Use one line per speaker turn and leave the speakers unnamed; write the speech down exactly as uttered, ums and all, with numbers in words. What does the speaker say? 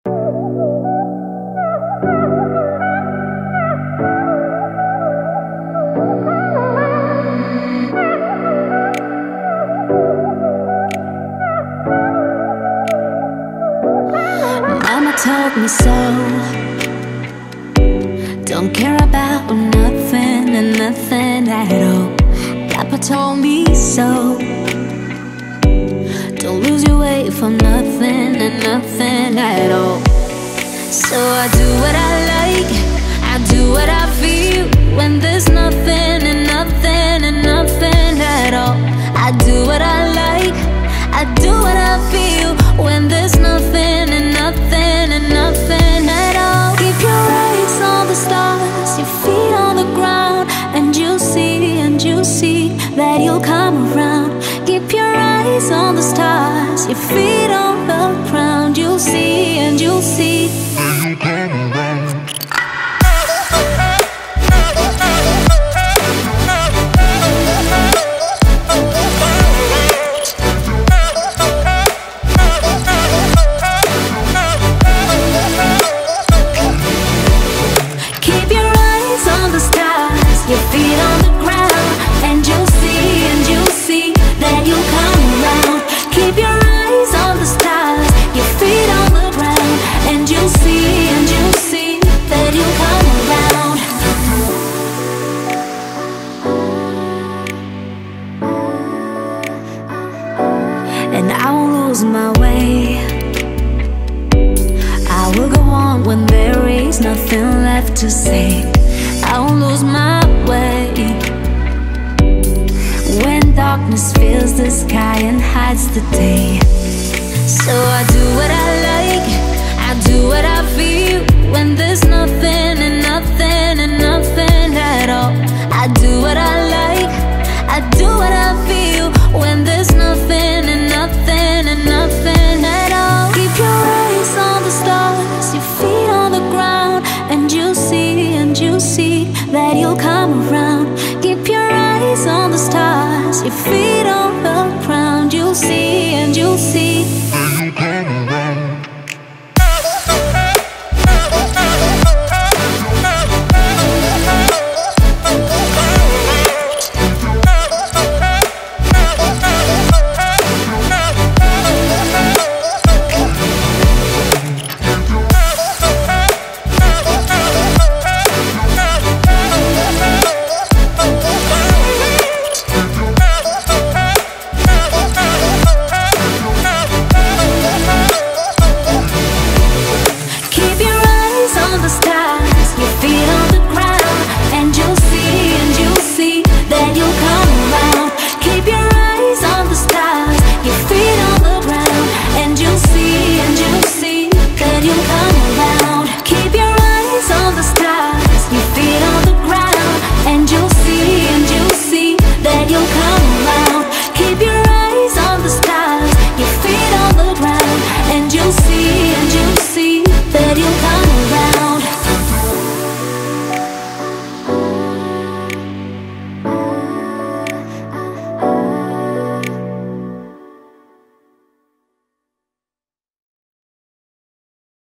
Mama told me so. Don't care about nothing and nothing at all. Papa told me so. Don't lose your way for nothing and nothing at all. So I do what I like, I do what I feel. When there's nothing and nothing and nothing at all. I do what I like, I do what I feel. When there's nothing and nothing and nothing at all. Keep your eyes on the stars, your feet on the ground, and you'll see, and you'll see that you'll come around. Keep your eyes on the stars, your feet on the ground. You'll see, and you'll see that you'll come around. Your feet on the ground, and you'll see, and you'll see that you'll come around. Keep your eyes on the stars, your feet on the ground, and you'll see, and you'll see that you'll come around. And I won't lose my way, I will go on when there is nothing left to say. I won't lose my way when darkness fills the sky and hides the day. So I do what I